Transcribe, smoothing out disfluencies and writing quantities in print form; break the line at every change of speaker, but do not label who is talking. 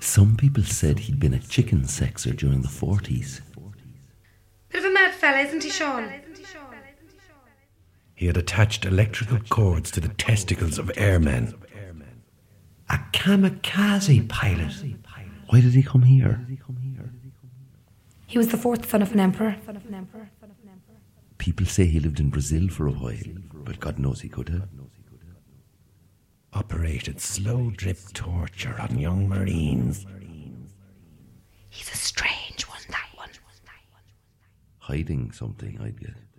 Some people said he'd been a chicken sexer during the 40s.
Bit of a mad fella, isn't he, Sean?
He had attached electrical cords to the testicles of airmen.
A kamikaze pilot.
Why did he come here?
He was the fourth son of an emperor.
People say he lived in Brazil for a while, but God knows he could have.
Operated slow drip torture on young Marines.
He's a strange one, that one.
Hiding something, I'd guess.